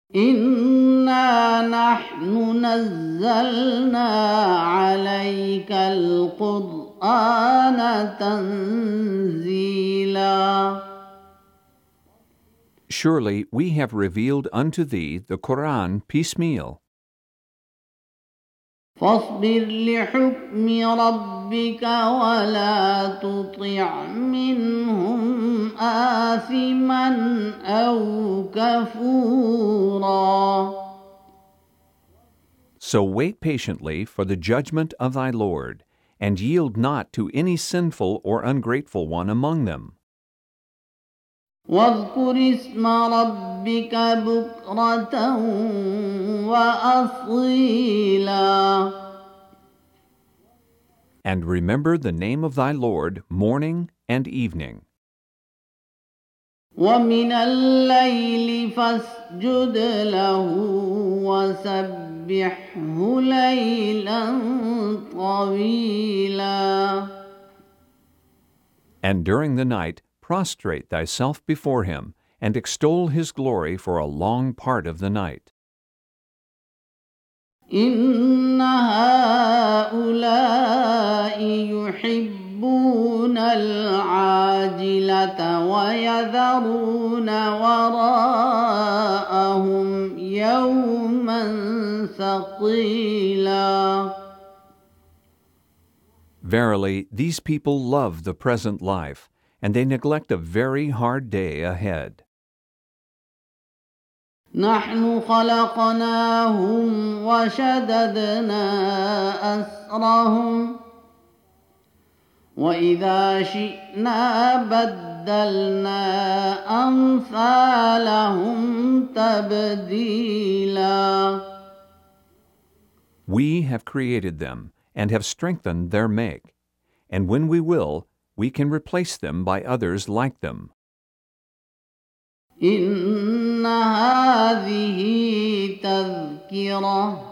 إنا نحن نزلنا عليك القرآن تنزيلا. Surely we have revealed unto thee the Quran piecemeal. فاصبر لحكم ربك ولا تطع منهم آثما أو كفورا. So wait patiently for the judgment of thy Lord, and yield not to any sinful or ungrateful one among them. واذكر اسم ربك بكرة وأصيلا. And remember the name of thy Lord morning and evening. ومن الليل فاسجد له وسبحه ليلا طويلا. And during the night prostrate thyself before him, and extol his glory for a long part of the night. إن هؤلاء يحبون العاجلة ويذرون وراءهم يوما ثقيلا. Verily, these people love the present life, and they neglect a very hard day ahead. نحن خلقناهم وشددنا أسرهم وإذا شئنا بدلنا أمثالهم تبديلا. We have created them, and have strengthened their make, and when we will, we can replace them by others like them. إن هذه تذكرة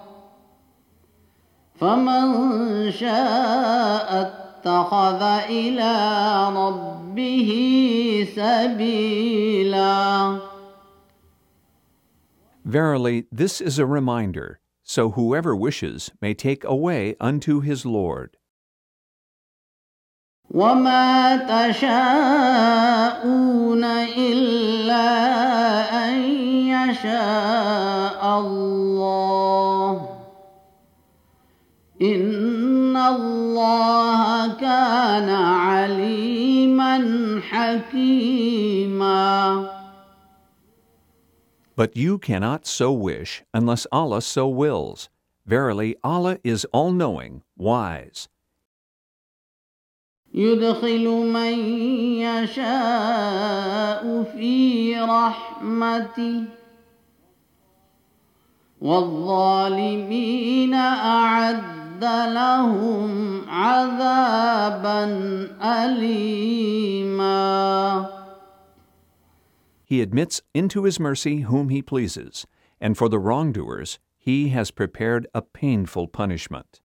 فمن شاء اتخذ إلى ربه سبيلا. Verily, this is a reminder, so whoever wishes may take a way unto his Lord. وما تشاءون إلا أن يشاء الله إن الله كان عليما حكيما. But you cannot so wish unless Allah so wills. Verily, Allah is all-knowing, wise. يدخل من يشاء في رحمته والظالمين أعد لهم عذابا أليما. He admits into his mercy whom he pleases, and for the wrongdoers he has prepared a painful punishment.